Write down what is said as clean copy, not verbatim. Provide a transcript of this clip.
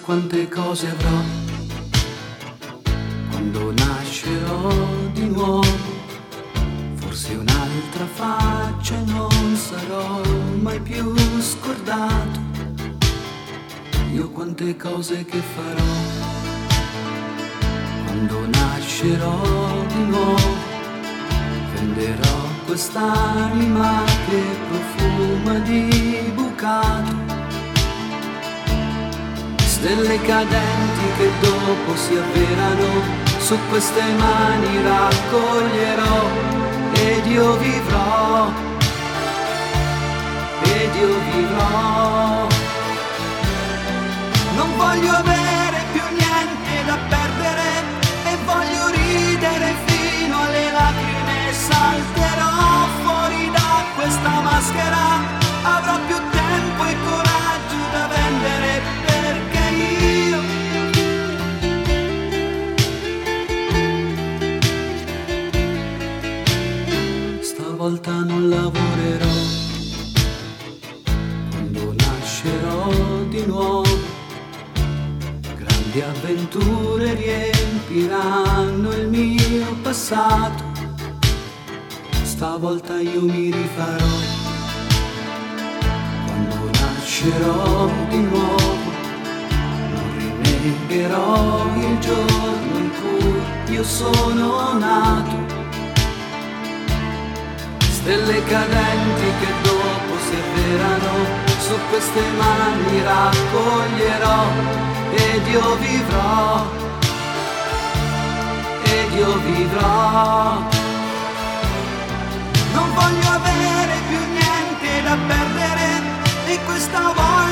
quante cose avrò quando nascerò di nuovo. Forse un'altra faccia non sarò mai più scordato. Io quante cose che farò quando nascerò di nuovo. Venderò quest'anima che profuma di bucato. Stelle cadenti che dopo si avverano, su queste mani raccoglierò ed io vivrò, ed io vivrò. Non voglio avere più niente da perdere e voglio ridere fino alle lacrime. Salterò fuori da questa maschera, avrò più tempo e coraggio da vendere, perché io stavolta non lavorerò quando nascerò di nuovo. Grandi avventure riempiranno il mio passato. Stavolta io mi rifarò quando nascerò di nuovo. Non rinnegherò il giorno in cui io sono nato. Stelle cadenti che dopo si avverano, su queste mani raccoglierò ed io vivrò, ed io vivrò. Non voglio avere più niente da perdere e questa volta